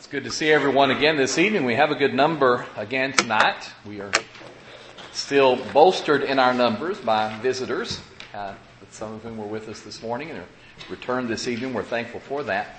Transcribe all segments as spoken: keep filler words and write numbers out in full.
It's good to see everyone again this evening. We have a good number again tonight. We are still bolstered in our numbers by visitors, uh, some of whom were with us this morning and are returned this evening. We're thankful for that.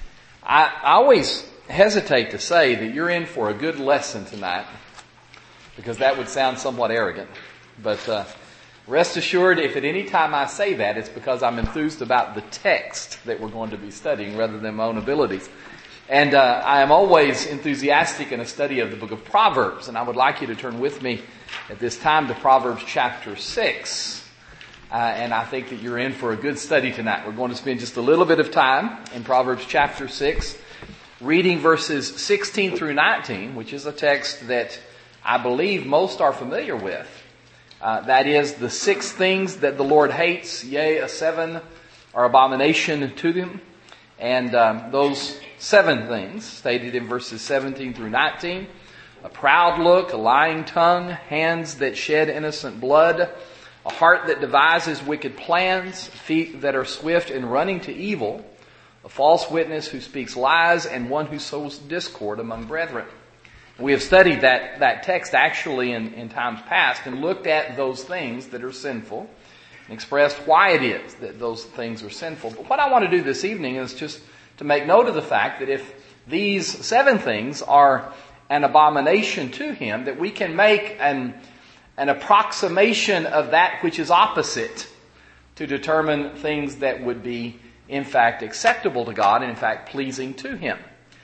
I, I always hesitate to say that you're in for a good lesson tonight, because that would sound somewhat arrogant. But uh, rest assured, if at any time I say that, it's because I'm enthused about the text that we're going to be studying rather than my own abilities. And uh, I am always enthusiastic in a study of the book of Proverbs, and I would like you to turn with me at this time to Proverbs chapter six. Uh, and I think that you're in for a good study tonight. We're going to spend just a little bit of time in Proverbs chapter six, reading verses sixteen through nineteen, which is a text that I believe most are familiar with. Uh, that is, the six things that the Lord hates, yea, a seven are abomination to them. And um, those seven things, stated in verses seventeen through nineteen, a proud look, a lying tongue, hands that shed innocent blood, a heart that devises wicked plans, feet that are swift in running to evil, a false witness who speaks lies, and one who sows discord among brethren. We have studied that, that text actually in, in times past and looked at those things that are sinful and expressed why it is that those things are sinful. But what I want to do this evening is just to make note of the fact that if these seven things are an abomination to Him, that we can make an, an approximation of that which is opposite to determine things that would be, in fact, acceptable to God and, in fact, pleasing to Him.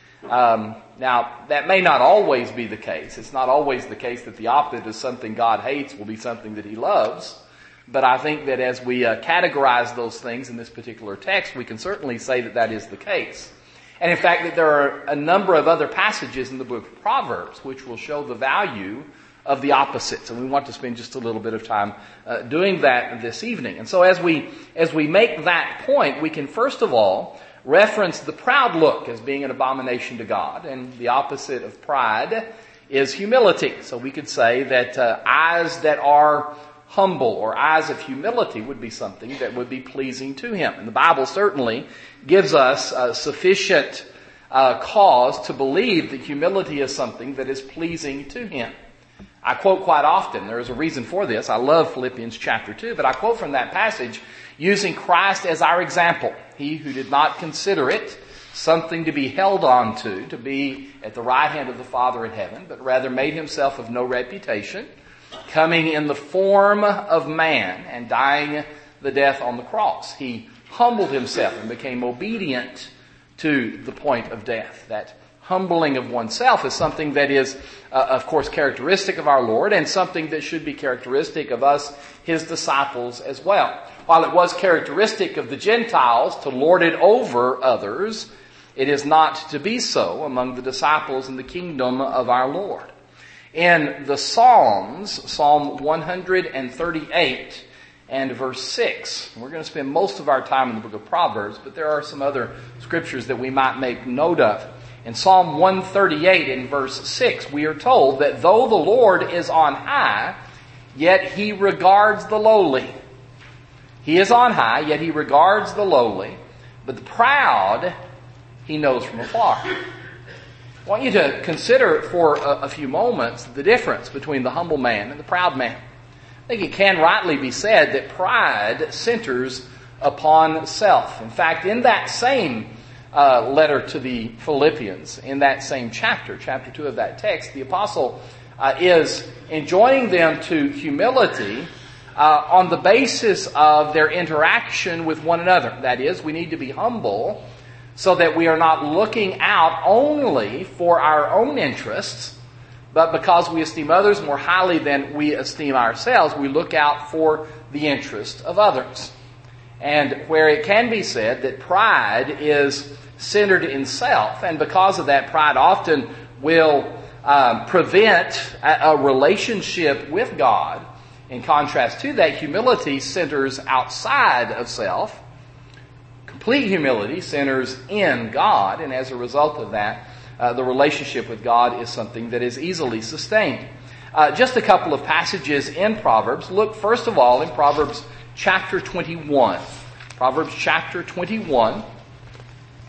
Um, now, that may not always be the case. It's not always the case that the opposite of something God hates will be something that He loves. But I think that as we uh, categorize those things in this particular text, we can certainly say that that is the case. And in fact, that there are a number of other passages in the book of Proverbs which will show the value of the opposites. And we want to spend just a little bit of time uh, doing that this evening. And so as we, as we make that point, we can first of all reference the proud look as being an abomination to God. And the opposite of pride is humility. So we could say that uh, eyes that are humble or eyes of humility would be something that would be pleasing to Him. And the Bible certainly gives us uh, sufficient uh, cause to believe that humility is something that is pleasing to Him. I quote quite often, there is a reason for this. I love Philippians chapter two, but I quote from that passage using Christ as our example. He who did not consider it something to be held on to, to be at the right hand of the Father in heaven, but rather made Himself of no reputation, coming in the form of man and dying the death on the cross. He humbled Himself and became obedient to the point of death. That humbling of oneself is something that is, uh, of course, characteristic of our Lord and something that should be characteristic of us, His disciples, as well. While it was characteristic of the Gentiles to lord it over others, it is not to be so among the disciples in the kingdom of our Lord. In the Psalms, Psalm one thirty-eight and verse six, we're going to spend most of our time in the book of Proverbs, but there are some other scriptures that we might make note of. In Psalm one thirty-eight and verse six, we are told that though the Lord is on high, yet He regards the lowly. He is on high, yet He regards the lowly, but the proud He knows from afar. I want you to consider for a, a few moments the difference between the humble man and the proud man. I think it can rightly be said that pride centers upon self. In fact, in that same uh, letter to the Philippians, in that same chapter, chapter two of that text, the apostle uh, is enjoining them to humility uh, on the basis of their interaction with one another. That is, we need to be humble so that we are not looking out only for our own interests, but because we esteem others more highly than we esteem ourselves, we look out for the interest of others. And where it can be said that pride is centered in self, and because of that, pride often will um, prevent a, a relationship with God. In contrast to that, humility centers outside of self. Complete humility centers in God, and as a result of that, uh, the relationship with God is something that is easily sustained. Uh, just a couple of passages in Proverbs. Look first of all in Proverbs chapter twenty-one. Proverbs chapter twenty-one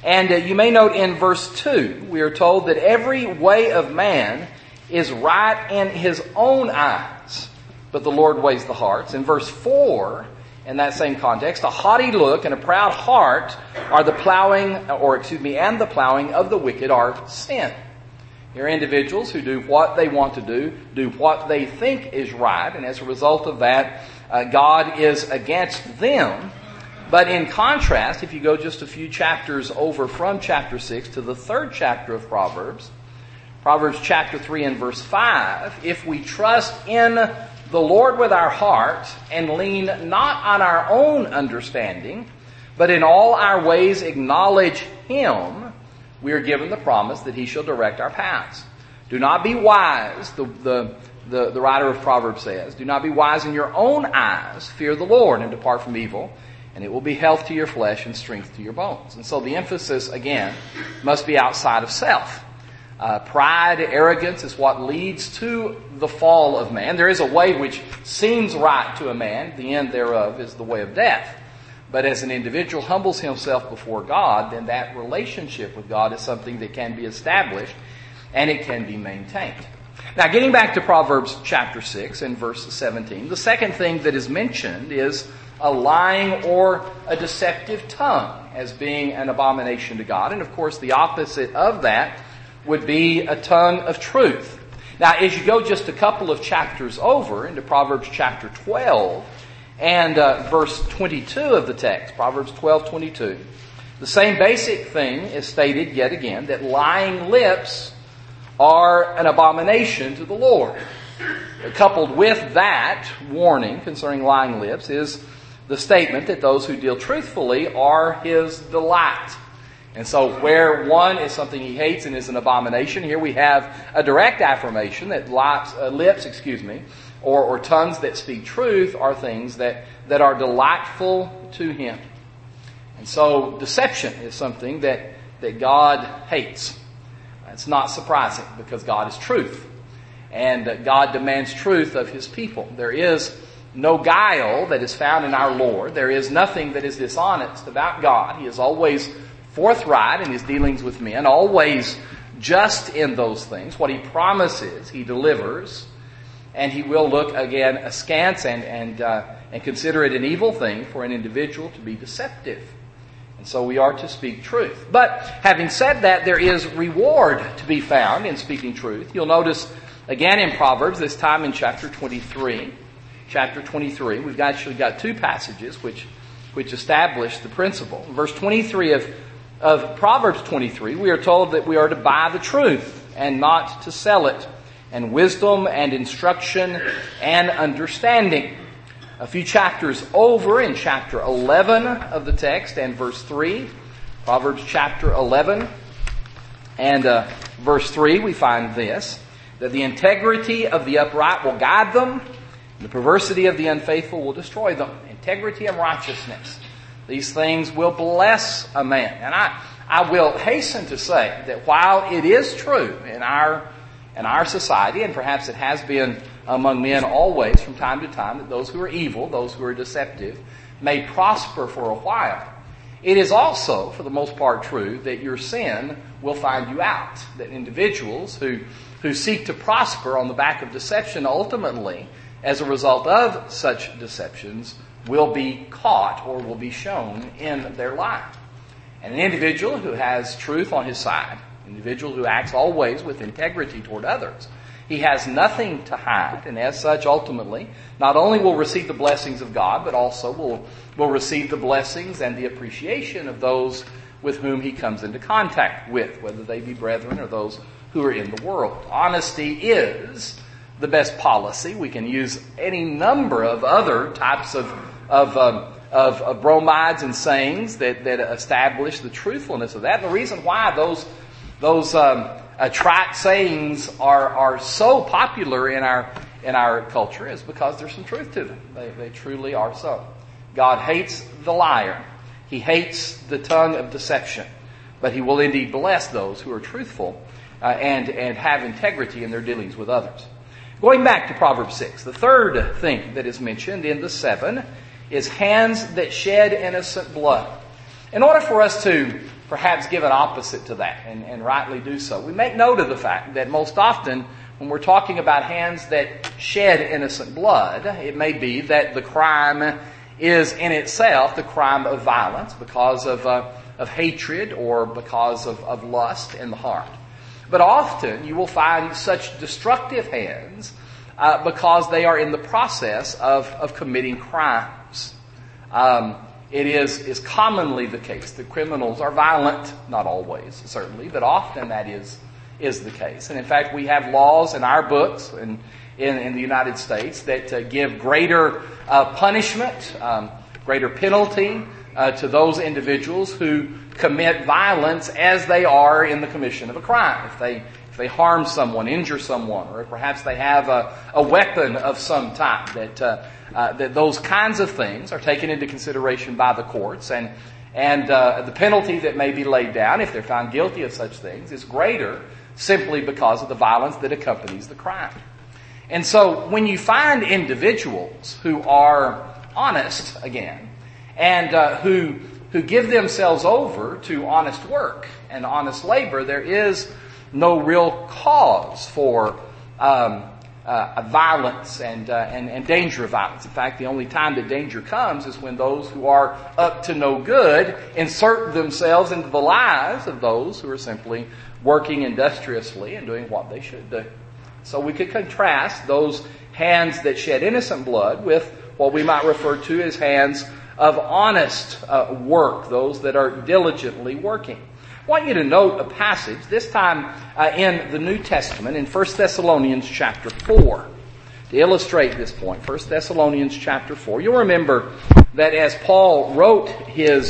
And uh, you may note in verse two, we are told that every way of man is right in his own eyes, but the Lord weighs the hearts. In verse four, in that same context, a haughty look and a proud heart are the plowing, or excuse me, and the plowing of the wicked are sin. Here are individuals who do what they want to do, do what they think is right, and as a result of that, uh, God is against them. But in contrast, if you go just a few chapters over from chapter six to the third chapter of Proverbs, Proverbs chapter three and verse five, if we trust in the Lord with our heart and lean not on our own understanding, but in all our ways acknowledge Him, we are given the promise that He shall direct our paths. Do not be wise, the, the, the, the writer of Proverbs says, do not be wise in your own eyes, fear the Lord and depart from evil, and it will be health to your flesh and strength to your bones. And so the emphasis, again, must be outside of self. Uh, pride, arrogance is what leads to the fall of man. There is a way which seems right to a man. The end thereof is the way of death. But as an individual humbles himself before God, then that relationship with God is something that can be established and it can be maintained. Now, getting back to Proverbs chapter six and verse seventeen, the second thing that is mentioned is a lying or a deceptive tongue as being an abomination to God. And of course, the opposite of that would be a tongue of truth. Now, as you go just a couple of chapters over into Proverbs chapter twelve and uh, verse twenty-two of the text, Proverbs twelve twenty-two, the same basic thing is stated yet again, that lying lips are an abomination to the Lord. Coupled with that warning concerning lying lips is the statement that those who deal truthfully are His delight. And so where one is something He hates and is an abomination, here we have a direct affirmation that lips, uh, lips excuse me, or, or tongues that speak truth are things that, that are delightful to Him. And so deception is something that, that God hates. It's not surprising because God is truth. And God demands truth of His people. There is no guile that is found in our Lord. There is nothing that is dishonest about God. He is always forthright in His dealings with men, always just in those things. What He promises, He delivers. And He will look again askance and, and, uh, and consider it an evil thing for an individual to be deceptive. And so we are to speak truth. But having said that, there is reward to be found in speaking truth. You'll notice again in Proverbs, this time in chapter twenty-three. Chapter twenty-three, we've actually got two passages which, which establish the principle. In verse twenty-three of, of Proverbs twenty-three, we are told that we are to buy the truth and not to sell it, and wisdom and instruction and understanding. A few chapters over in chapter eleven of the text and verse three, Proverbs chapter eleven and uh, verse three, we find this, that the integrity of the upright will guide them, and the perversity of the unfaithful will destroy them. Integrity and righteousness. These things will bless a man. And I, I will hasten to say that while it is true in our, in our society, and perhaps it has been among men always from time to time, that those who are evil, those who are deceptive, may prosper for a while, it is also, for the most part, true that your sin will find you out. That individuals who, who seek to prosper on the back of deception ultimately, as a result of such deceptions, will be caught or will be shown in their life. And an individual who has truth on his side, an individual who acts always with integrity toward others, he has nothing to hide, and as such, ultimately, not only will receive the blessings of God, but also will, will receive the blessings and the appreciation of those with whom he comes into contact with, whether they be brethren or those who are in the world. Honesty is the best policy. We can use any number of other types of of, um, of, of bromides and sayings that, that establish the truthfulness of that. And the reason why those those um, uh, trite sayings are are so popular in our in our culture is because there's some truth to them. They they truly are so. God hates the liar. He hates the tongue of deception, but He will indeed bless those who are truthful uh, and and have integrity in their dealings with others. Going back to Proverbs six, the third thing that is mentioned in the seven is hands that shed innocent blood. In order for us to perhaps give an opposite to that, and, and rightly do so. We make note of the fact that most often when we're talking about hands that shed innocent blood, it may be that the crime is in itself the crime of violence because of uh, of hatred or because of, of lust in the heart. But often you will find such destructive hands uh, because they are in the process of, of committing crimes. Um, it is, is commonly the case that criminals are violent, not always, certainly, but often that is is the case. And in fact, we have laws in our books and in, in the United States that uh, give greater uh, punishment, um, greater penalty uh, to those individuals who commit violence as they are in the commission of a crime. If they if they harm someone, injure someone, or perhaps they have a, a weapon of some type, that uh, uh, that those kinds of things are taken into consideration by the courts, and and uh, the penalty that may be laid down if they're found guilty of such things is greater simply because of the violence that accompanies the crime. And so when you find individuals who are honest, again, and uh, who who give themselves over to honest work and honest labor, there is no real cause for um, uh, violence and, uh, and and danger of violence. In fact, the only time that danger comes is when those who are up to no good insert themselves into the lives of those who are simply working industriously and doing what they should do. So we could contrast those hands that shed innocent blood with what we might refer to as hands of honest uh, work, those that are diligently working. I want you to note a passage, this time uh, in the New Testament, in First Thessalonians chapter four, to illustrate this point. First Thessalonians chapter four. You'll remember that as Paul wrote his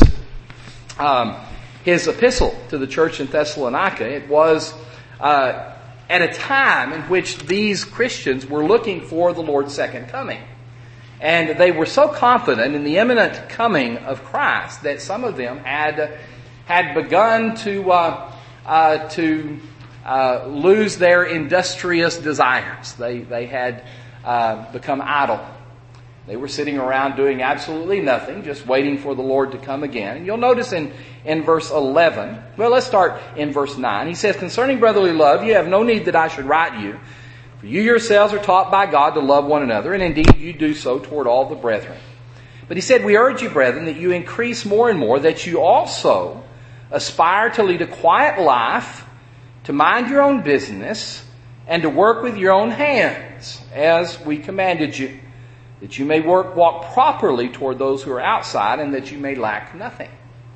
um, his epistle to the church in Thessalonica, it was uh, at a time in which these Christians were looking for the Lord's second coming. And they were so confident in the imminent coming of Christ that some of them had had begun to uh, uh, to uh, lose their industrious desires. They they had uh, become idle. They were sitting around doing absolutely nothing, just waiting for the Lord to come again. And you'll notice in, in verse eleven, well, let's start in verse nine. He says, "Concerning brotherly love, you have no need that I should write you. For you yourselves are taught by God to love one another, and indeed you do so toward all the brethren. But he said, we urge you, brethren, that you increase more and more, that you also aspire to lead a quiet life, to mind your own business, and to work with your own hands, as we commanded you, that you may work, walk properly toward those who are outside, and that you may lack nothing."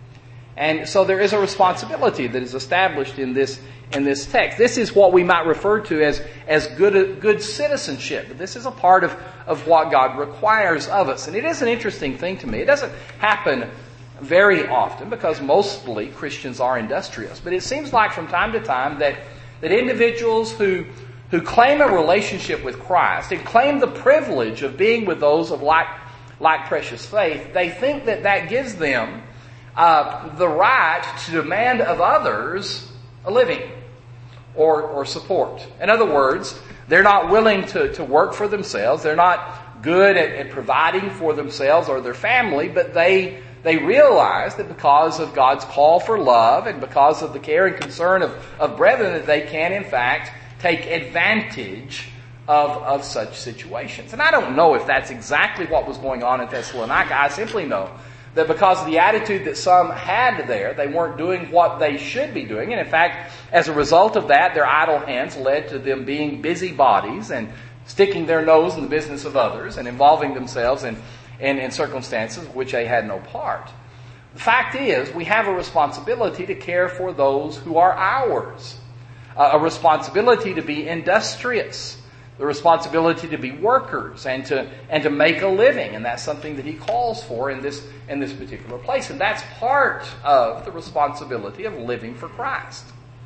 And so there is a responsibility that is established in this in this text. This is what we might refer to as, as good, good citizenship. But this is a part of, of what God requires of us. And it is an interesting thing to me. It doesn't happen very often because mostly Christians are industrious. But it seems like from time to time that, that individuals who, who claim a relationship with Christ and claim the privilege of being with those of like, like precious faith, they think that that gives them uh, the right to demand of others a living or, or support. In other words, they're not willing to, to work for themselves. They're not good at, at providing for themselves or their family, but they they realize that because of God's call for love and because of the care and concern of, of brethren, that they can, in fact, take advantage of, of such situations. And I don't know if that's exactly what was going on in Thessalonica. I simply know that because of the attitude that some had there, they weren't doing what they should be doing. And in fact, as a result of that, their idle hands led to them being busybodies and sticking their nose in the business of others and involving themselves in, in, in circumstances which they had no part. The fact is, we have a responsibility to care for those who are ours. Uh, a responsibility to be industrious. The responsibility to be workers and to and to make a living, and that's something that he calls for in this in this particular place, and that's part of the responsibility of living for Christ.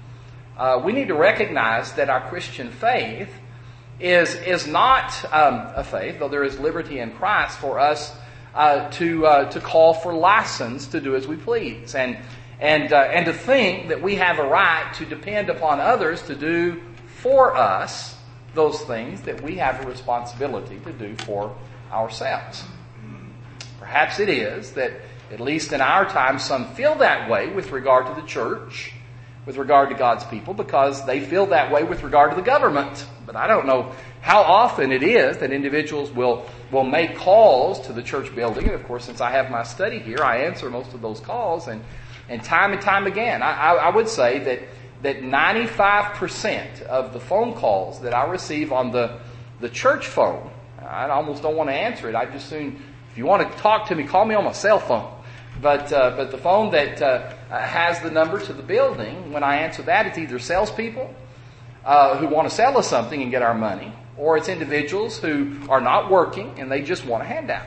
Uh, we need to recognize that our Christian faith is is not um, a faith, though there is liberty in Christ for us uh, to uh, to call for license to do as we please, and and uh, and to think that we have a right to depend upon others to do for us those things that we have a responsibility to do for ourselves. Perhaps it is that at least in our time, some feel that way with regard to the church, with regard to God's people, because they feel that way with regard to the government. But I don't know how often it is that individuals will, will make calls to the church building. And of course, since I have my study here, I answer most of those calls. And, and time and time again, I, I, I would say that, that ninety-five percent of the phone calls that I receive on the, the church phone, I almost don't want to answer it. I just soon, if you want to talk to me, call me on my cell phone. But uh, but the phone that uh, has the number to the building, when I answer that, it's either salespeople uh, who want to sell us something and get our money, or it's individuals who are not working and they just want a handout.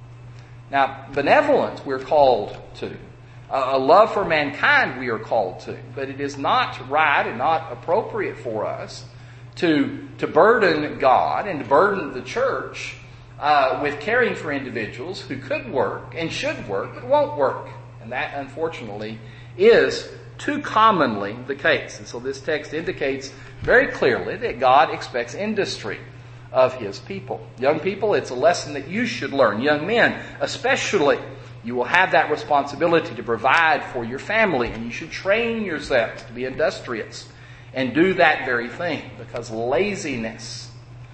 Now, benevolence we're called to. Uh, a love for mankind we are called to. But it is not right and not appropriate for us to, to burden God and to burden the church Uh, with caring for individuals who could work and should work but won't work. And that, unfortunately, is too commonly the case. And so this text indicates very clearly that God expects industry of His people. Young people, it's a lesson that you should learn. Young men, especially, you will have that responsibility to provide for your family, and you should train yourselves to be industrious and do that very thing, because laziness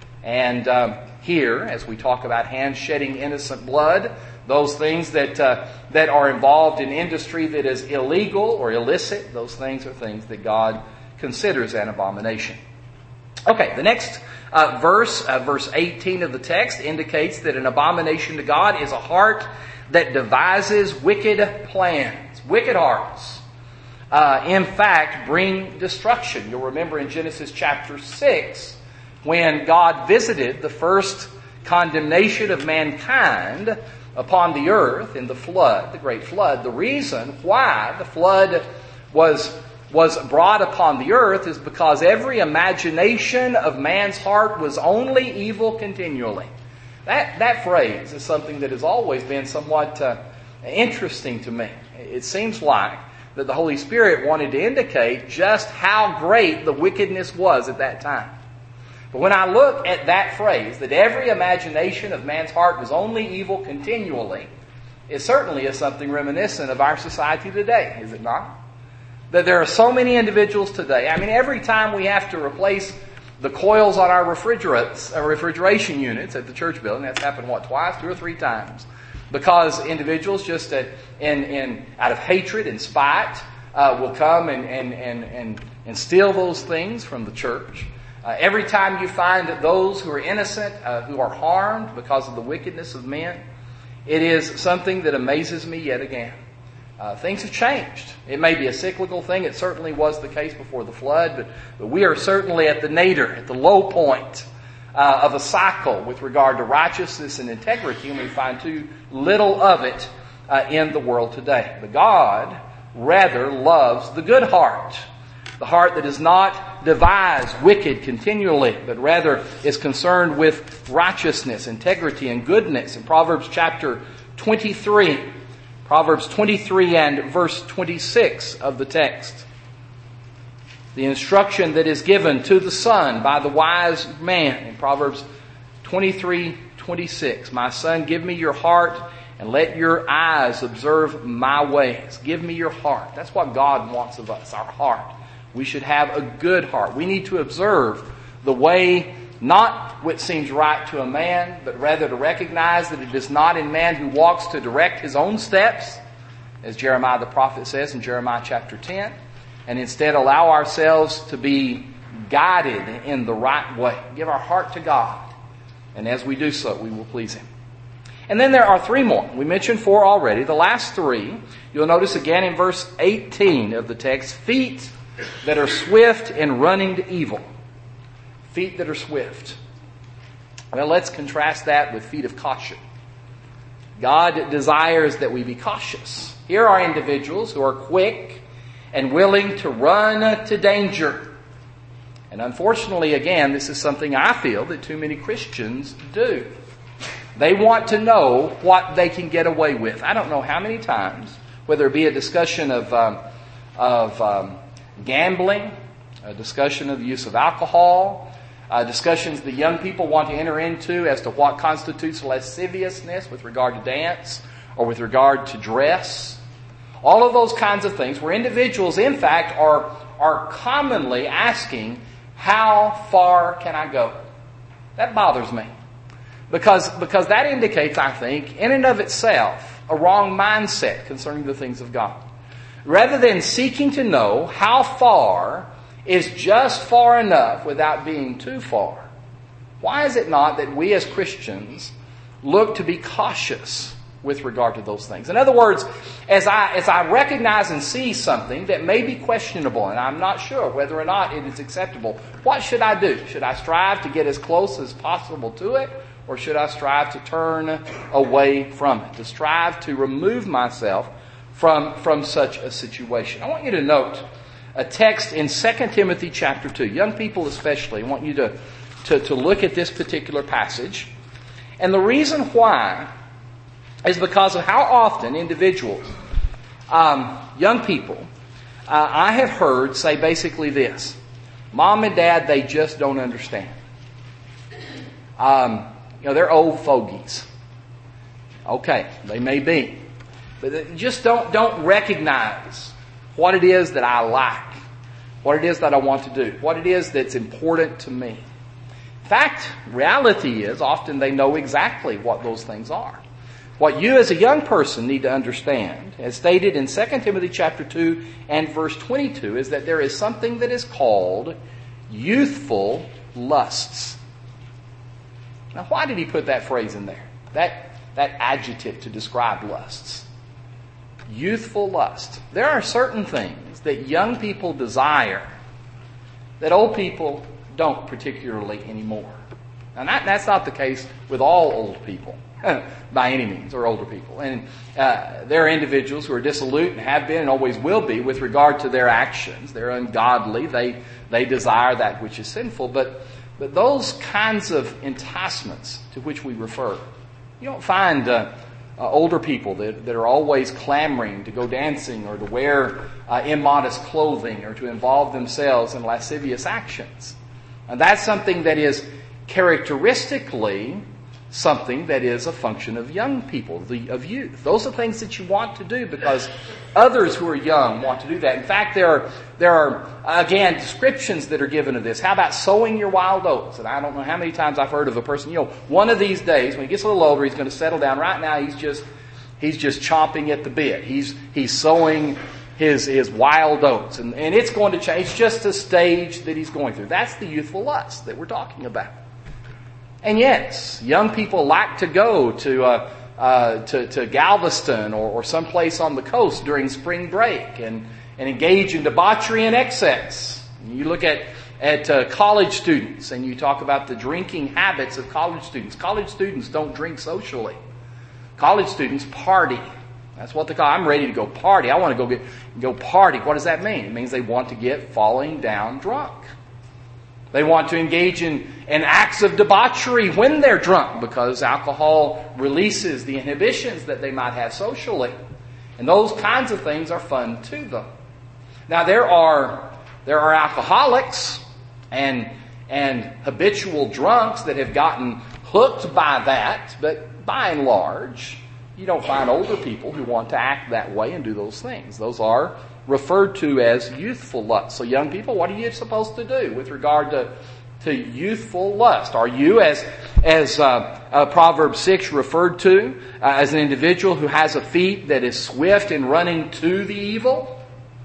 and um, here, as we talk about hands shedding innocent blood, those things that uh, that are involved in industry that is illegal or illicit, those things are things that God considers an abomination. Okay, the next uh, verse, uh, verse eighteen of the text, indicates that an abomination to God is a heart that devises wicked plans, wicked hearts. Uh, in fact, bring destruction. You'll remember in Genesis chapter six, when God visited the first condemnation of mankind upon the earth in the flood, the great flood, the reason why the flood was, was brought upon the earth is because every imagination of man's heart was only evil continually. That, that phrase is something that has always been somewhat uh, interesting to me. It seems like that the Holy Spirit wanted to indicate just how great the wickedness was at that time. But when I look at that phrase, that every imagination of man's heart was only evil continually, it certainly is something reminiscent of our society today, is it not? That there are so many individuals today. I mean, every time we have to replace the coils on our refrigerants, uh, refrigeration units at the church building, that's happened, what, twice, two or three times, because individuals just uh, in, in out of hatred and spite uh, will come and, and, and, and, and steal those things from the church. Uh, every time you find that those who are innocent, uh, who are harmed because of the wickedness of men, it is something that amazes me yet again. Uh, things have changed. It may be a cyclical thing. It certainly was the case before the flood, but, but we are certainly at the nadir, at the low point uh, of a cycle with regard to righteousness and integrity, and we find too little of it uh, in the world today. But God rather loves the good heart. The heart that does not devise wicked continually, but rather is concerned with righteousness, integrity, and goodness. In Proverbs chapter twenty-three, Proverbs twenty-three and verse twenty-six of the text, the instruction that is given to the son by the wise man in Proverbs twenty-three twenty-six, "My son, give me your heart and let your eyes observe my ways." Give me your heart. That's what God wants of us, our heart. We should have a good heart. We need to observe the way, not what seems right to a man, but rather to recognize that it is not in man who walks to direct his own steps, as Jeremiah the prophet says in Jeremiah chapter ten, and instead allow ourselves to be guided in the right way. Give our heart to God, and as we do so, we will please Him. And then there are three more. We mentioned four already. The last three, you'll notice again in verse eighteen of the text, feet that are swift in running to evil. Feet that are swift. Well, let's contrast that with feet of caution. God desires that we be cautious. Here are individuals who are quick and willing to run to danger. And unfortunately, again, this is something I feel that too many Christians do. They want to know what they can get away with. I don't know how many times, whether it be a discussion of um, of um, gambling, a discussion of the use of alcohol, uh, discussions the young people want to enter into as to what constitutes lasciviousness with regard to dance, or with regard to dress. All of those kinds of things where individuals, in fact, are, are commonly asking, how far can I go? That bothers me. Because, because that indicates, I think, in and of itself, a wrong mindset concerning the things of God. Rather than seeking to know how far is just far enough without being too far, why is it not that we as Christians look to be cautious with regard to those things? In other words, as I as I recognize and see something that may be questionable, and I'm not sure whether or not it is acceptable, what should I do? Should I strive to get as close as possible to it? Or should I strive to turn away from it? To strive to remove myself from, from such a situation. I want you to note a text in Second Timothy chapter two. Young people especially, I want you to, to, to look at this particular passage. And the reason why is because of how often individuals, um, young people, uh, I have heard say basically this: Mom and Dad, they just don't understand. Um, you know, they're old fogies. Okay, they may be. But they just don't, don't recognize what it is that I like, what it is that I want to do, what it is that's important to me. In fact, reality is often they know exactly what those things are. What you as a young person need to understand, as stated in Second Timothy chapter two and verse twenty-two, is that there is something that is called youthful lusts. Now, why did he put that phrase in there? That, that adjective to describe lusts. Youthful lust. There are certain things that young people desire that old people don't particularly anymore. And that, that's not the case with all old people, by any means, or older people. And uh, there are individuals who are dissolute and have been and always will be with regard to their actions. They're ungodly. They they desire that which is sinful. But but those kinds of enticements to which we refer, you don't find uh, uh, older people that, that are always clamoring to go dancing or to wear uh, immodest clothing or to involve themselves in lascivious actions. And that's something that is characteristically something that is a function of young people, the, of youth. Those are things that you want to do because others who are young want to do that. In fact, there are, there are, again, descriptions that are given of this. How about sowing your wild oats? And I don't know how many times I've heard of a person, you know, one of these days, when he gets a little older, he's going to settle down. Right now, he's just, he's just chomping at the bit. He's, he's sowing his, his wild oats. And, and it's going to change. It's just a stage that he's going through. That's the youthful lust that we're talking about. And yes, young people like to go to uh, uh, to, to Galveston or, or someplace on the coast during spring break and, and engage in debauchery and excess. You look at at uh, college students and you talk about the drinking habits of college students. College students don't drink socially. College students party. That's what they call. I'm ready to go party. I want to go get go party. What does that mean? It means they want to get falling down drunk. They want to engage in, in acts of debauchery when they're drunk because alcohol releases the inhibitions that they might have socially. And those kinds of things are fun to them. Now there are there are alcoholics and and habitual drunks that have gotten hooked by that, but by and large, you don't find older people who want to act that way and do those things. Those are referred to as youthful lust. So young people, what are you supposed to do with regard to, to youthful lust? Are you, as as uh, uh, Proverbs six referred to, uh, as an individual who has a feet that is swift in running to the evil?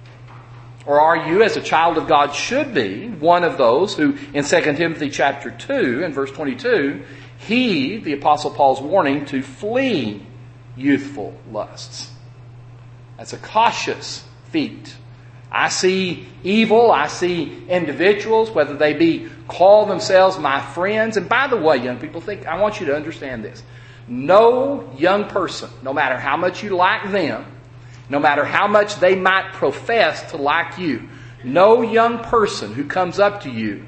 Or are you, as a child of God should be, one of those who, in Second Timothy chapter two and verse twenty-two, heed the Apostle Paul's warning to flee youthful lusts? That's a cautious feet. I see evil. I see individuals, whether they be call themselves my friends. And by the way, young people, think I want you to understand this. No young person, no matter how much you like them, no matter how much they might profess to like you, no young person who comes up to you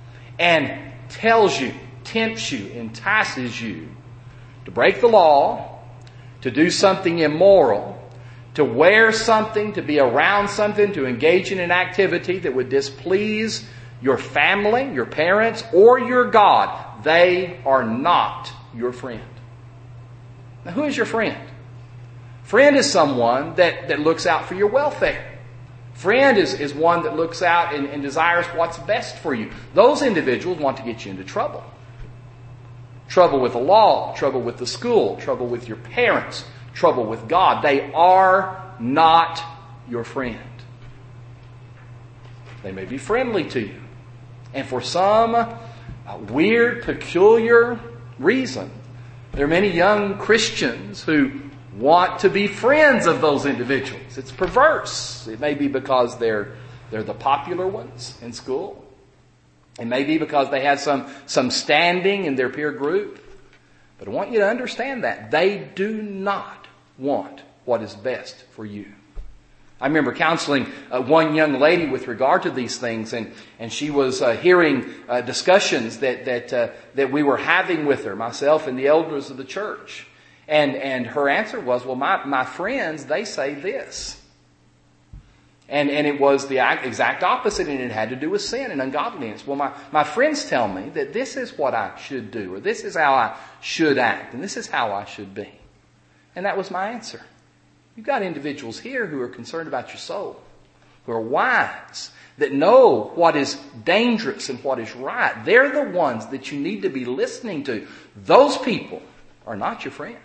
and tells you, tempts you, entices you to break the law, to do something immoral, to wear something, to be around something, to engage in an activity that would displease your family, your parents, or your God, they are not your friend. Now, who is your friend? Friend is someone that, that looks out for your welfare. Friend is, is one that looks out and, and desires what's best for you. Those individuals want to get you into trouble. Trouble with the law, trouble with the school, trouble with your parents, trouble with God. They are not your friend. They may be friendly to you. And for some uh, weird, peculiar reason, there are many young Christians who want to be friends of those individuals. It's perverse. It may be because they're they're the popular ones in school. It may be because they have some, some standing in their peer group. But I want you to understand that. They do not want what is best for you. I remember counseling uh, one young lady with regard to these things, and, and she was uh, hearing uh, discussions that that uh, that we were having with her, myself and the elders of the church. And and her answer was, well, my, my friends, they say this. And and it was the exact opposite, and it had to do with sin and ungodliness. Well, my, my friends tell me that this is what I should do, or this is how I should act, and this is how I should be. And that was my answer. You've got individuals here who are concerned about your soul, who are wise, that know what is dangerous and what is right. They're the ones that you need to be listening to. Those people are not your friend.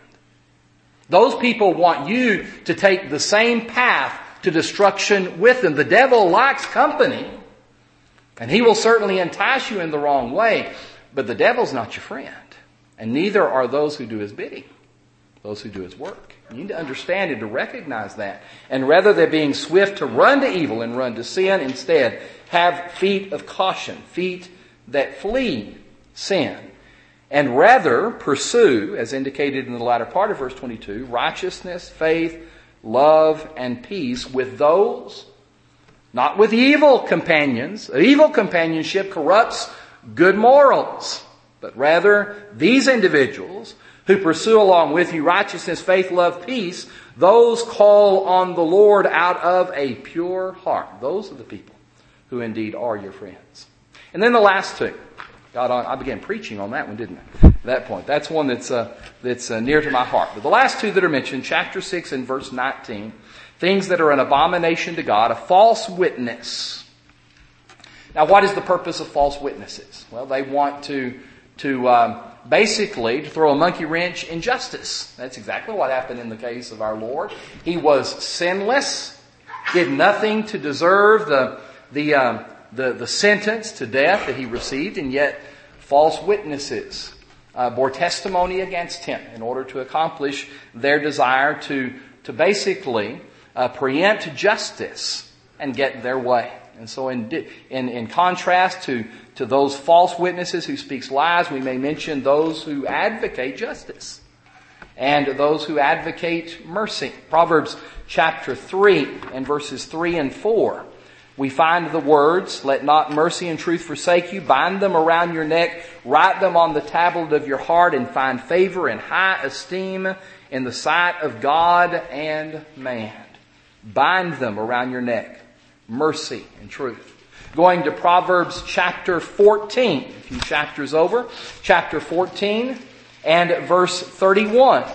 Those people want you to take the same path to destruction with them. The devil likes company, and he will certainly entice you in the wrong way, but the devil's not your friend, and neither are those who do his bidding, those who do his work. You need to understand and to recognize that. And rather than being swift to run to evil and run to sin, instead have feet of caution, feet that flee sin. And rather pursue, as indicated in the latter part of verse twenty-two, righteousness, faith, love, and peace with those, not with evil companions. Evil companionship corrupts good morals. But rather, these individuals who pursue along with you righteousness, faith, love, peace, those call on the Lord out of a pure heart. Those are the people who indeed are your friends. And then the last two. God, I began preaching on that one, didn't I? At that point. That's one that's uh, that's uh, near to my heart. But the last two that are mentioned, chapter six and verse nineteen, things that are an abomination to God, a false witness. Now, what is the purpose of false witnesses? Well, they want to to um, basically to throw a monkey wrench in justice. That's exactly what happened in the case of our Lord. He was sinless, did nothing to deserve the the um, the, the sentence to death that he received, and yet false witnesses uh, bore testimony against him in order to accomplish their desire to to basically uh, preempt justice and get their way. And so in, in, in contrast to, to those false witnesses who speak lies, we may mention those who advocate justice and those who advocate mercy. Proverbs chapter three and verses three and four. We find the words, let not mercy and truth forsake you. Bind them around your neck. Write them on the tablet of your heart, and find favor and high esteem in the sight of God and man. Bind them around your neck. Mercy and truth. Going to Proverbs chapter fourteen, a few chapters over, chapter fourteen and verse thirty-one.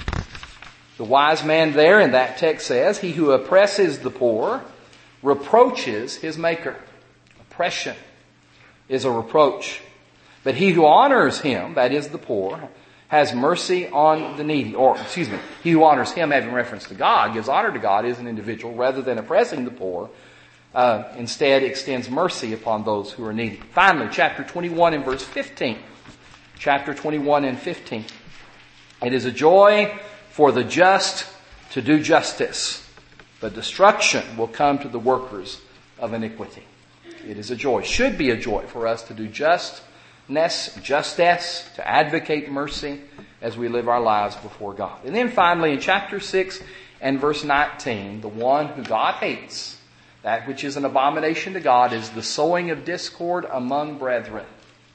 The wise man there in that text says, he who oppresses the poor reproaches his maker. Oppression is a reproach. But he who honors him, that is the poor, has mercy on the needy. Or, excuse me, he who honors him, having reference to God, gives honor to God, is an individual, rather than oppressing the poor, uh, instead extends mercy upon those who are needy. Finally, chapter twenty-one and verse fifteen. Chapter twenty-one and fifteen. It is a joy for the just to do justice, but destruction will come to the workers of iniquity. It is a joy, should be a joy for us to do justness, justice, to advocate mercy as we live our lives before God. And then finally in chapter six and verse nineteen, the one who God hates, that which is an abomination to God, is the sowing of discord among brethren.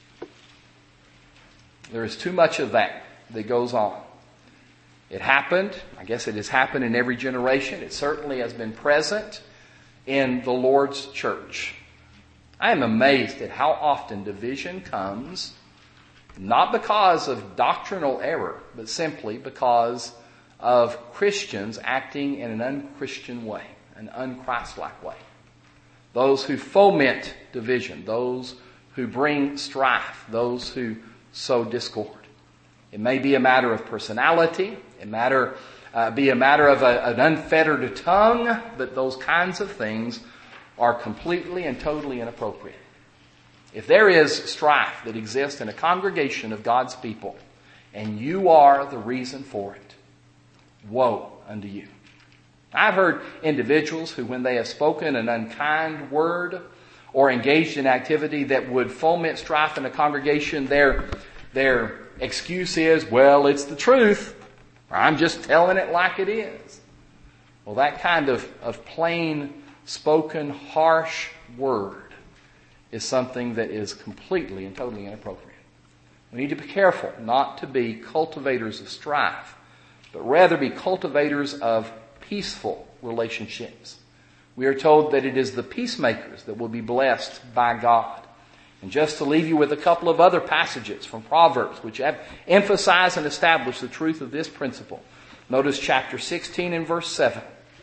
There is too much of that that goes on. It happened. I guess it has happened in every generation. It certainly has been present in the Lord's church. I am amazed at how often division comes, not because of doctrinal error, but simply because of Christians acting in an unchristian way, an unchristlike way. Those who foment division, those who bring strife, those who sow discord. It may be a matter of personality, it matter uh, be a matter of a, an unfettered tongue, but those kinds of things are completely and totally inappropriate. If there is strife that exists in a congregation of God's people, and you are the reason for it, woe unto you. I've heard individuals who, when they have spoken an unkind word or engaged in activity that would foment strife in a congregation, their, their excuse is, well, it's the truth. Or I'm just telling it like it is. Well, that kind of, of plain spoken, harsh word is something that is completely and totally inappropriate. We need to be careful not to be cultivators of strife, but rather be cultivators of peaceful relationships. We are told that it is the peacemakers that will be blessed by God. And just to leave you with a couple of other passages from Proverbs which have emphasized and established the truth of this principle. Notice chapter sixteen and verse seven.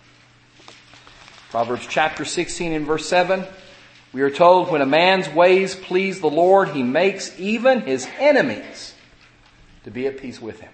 Proverbs chapter sixteen and verse seven. We are told, when a man's ways please the Lord, he makes even his enemies to be at peace with him.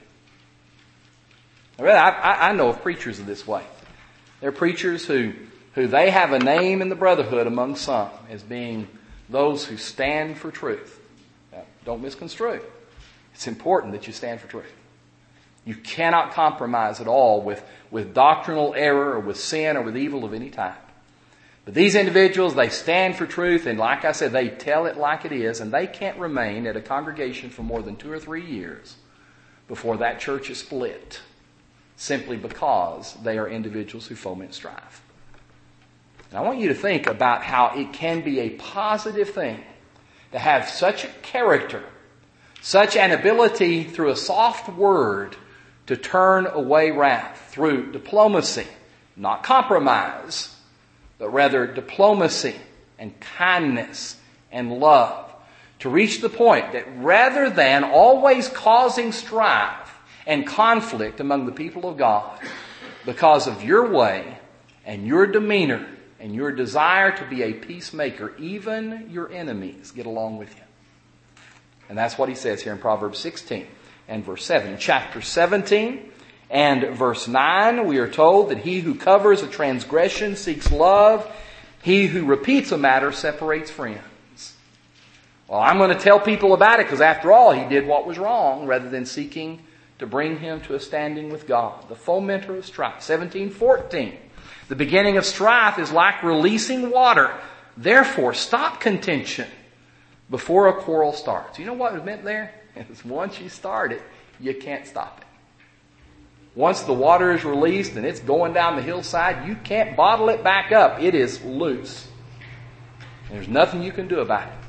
I, I, I know of preachers in this way. There are preachers who, who they have a name in the brotherhood among some as being those who stand for truth. Now, don't misconstrue. It's important that you stand for truth. You cannot compromise at all with, with doctrinal error or with sin or with evil of any type. But these individuals, they stand for truth, and like I said, they tell it like it is, and they can't remain at a congregation for more than two or three years before that church is split, simply because they are individuals who foment strife. And I want you to think about how it can be a positive thing to have such a character, such an ability through a soft word to turn away wrath, through diplomacy, not compromise, but rather diplomacy and kindness and love, to reach the point that rather than always causing strife and conflict among the people of God, because of your way and your demeanor and your desire to be a peacemaker, even your enemies get along with you. And that's what he says here in Proverbs sixteen and verse seven. In chapter seventeen and verse nine, we are told that he who covers a transgression seeks love. He who repeats a matter separates friends. Well, I'm going to tell people about it because after all, he did what was wrong rather than seeking to bring him to a standing with God. The fomenter of strife. seventeen fourteen. The beginning of strife is like releasing water. Therefore, stop contention before a quarrel starts. You know what it meant there? It's once you start it, you can't stop it. Once the water is released and it's going down the hillside, you can't bottle it back up. It is loose. There's nothing you can do about it.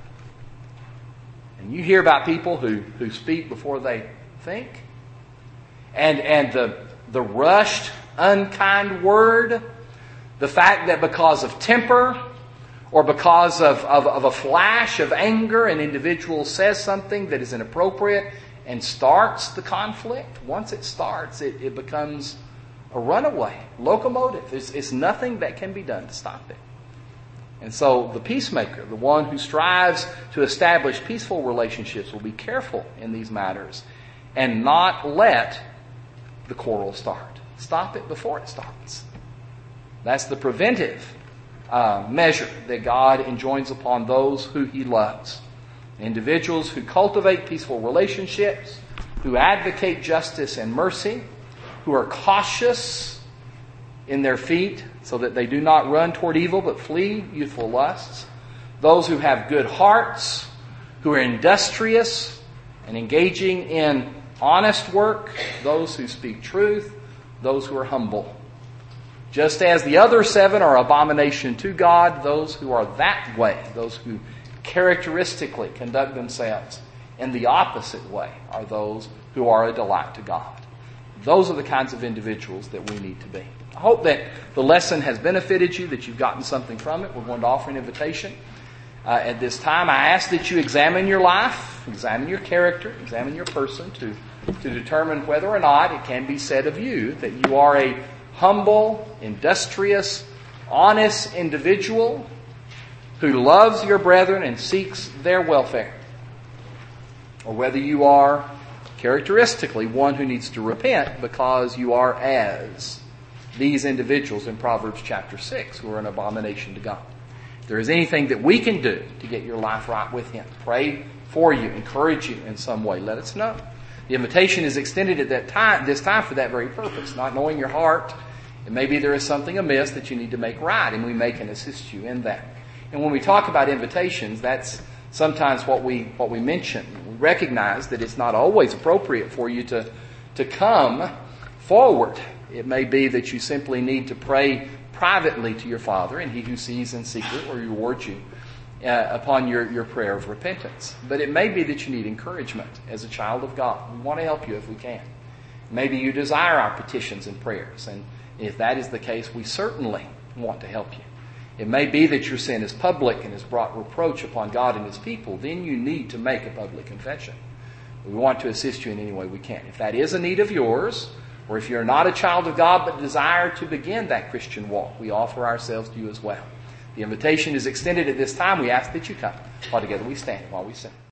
And you hear about people who, who speak before they think. And, and the, the rushed, unkind word, the fact that because of temper or because of, of, of a flash of anger, an individual says something that is inappropriate and starts the conflict. Once it starts, it, it becomes a runaway locomotive. It's, it's nothing that can be done to stop it. And so the peacemaker, the one who strives to establish peaceful relationships, will be careful in these matters and not let the quarrel start. Stop it before it starts. That's the preventive uh, measure that God enjoins upon those who he loves. Individuals who cultivate peaceful relationships, who advocate justice and mercy, who are cautious in their feet so that they do not run toward evil but flee youthful lusts. Those who have good hearts, who are industrious and engaging in honest work. Those who speak truth. Those who are humble. Just as the other seven are abomination to God, those who are that way, those who characteristically conduct themselves in the opposite way, are those who are a delight to God. Those are the kinds of individuals that we need to be. I hope that the lesson has benefited you, that you've gotten something from it. We're going to offer an invitation. Uh, at this time, I ask that you examine your life, examine your character, examine your person to to determine whether or not it can be said of you that you are a humble, industrious, honest individual who loves your brethren and seeks their welfare, or whether you are characteristically one who needs to repent because you are as these individuals in Proverbs chapter six who are an abomination to God. If there is anything that we can do to get your life right with Him, pray for you, encourage you in some way, let us know. The invitation is extended at that time, this time for that very purpose, not knowing your heart. And maybe there is something amiss that you need to make right, and we may can assist you in that. And when we talk about invitations, that's sometimes what we what we mention. We recognize that it's not always appropriate for you to, to come forward. It may be that you simply need to pray privately to your Father, and He who sees in secret will reward you uh, upon your, your prayer of repentance. But it may be that you need encouragement as a child of God. We want to help you if we can. Maybe you desire our petitions and prayers, and if that is the case, we certainly want to help you. It may be that your sin is public and has brought reproach upon God and His people. Then you need to make a public confession. We want to assist you in any way we can. If that is a need of yours, or if you're not a child of God but desire to begin that Christian walk, we offer ourselves to you as well. The invitation is extended at this time. We ask that you come. While together we stand while we sing.